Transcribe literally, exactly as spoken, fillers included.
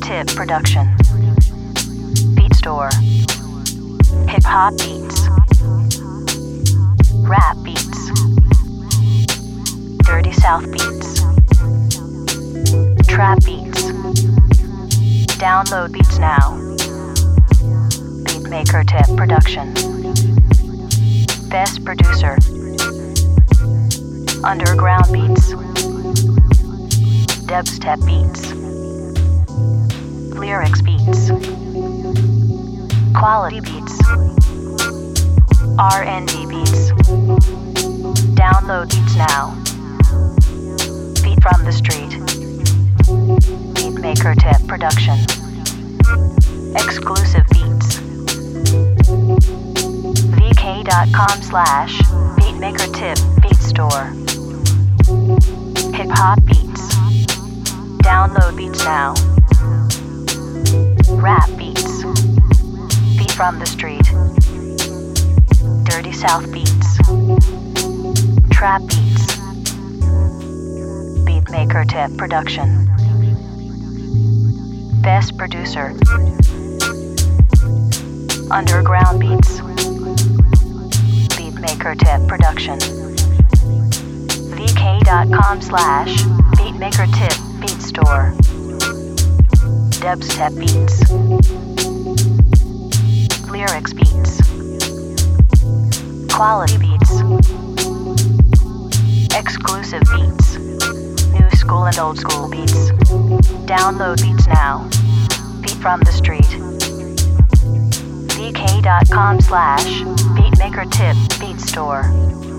Tip Production. Beat Store. Hip Hop Beats. Rap Beats. Dirty South Beats. Trap Beats. Download beats now. Beatmaker Tip Production. Best Producer. Underground Beats. Dubstep Beats. Lyrics Beats. Quality Beats. R and B Beats. Download beats now. Beat from the street. Beatmaker Tip Production. Exclusive beats. vk.com slash Beatmaker Tip Beat Store. Hip Hop Beats. Download beats now. Rap Beats. Beat from the street. Dirty South Beats. Trap Beats. Beatmaker Tip Production. Best Producer. Underground Beats. Beatmaker Tip Production. vk.com slash Beatmaker Tip Beat Store. Dubstep Beats. Lyrics Beats. Quality Beats. Exclusive beats. New school and old school beats. Download beats now. Beat from the street. vk.com slash Beatmaker Tip Beat Store.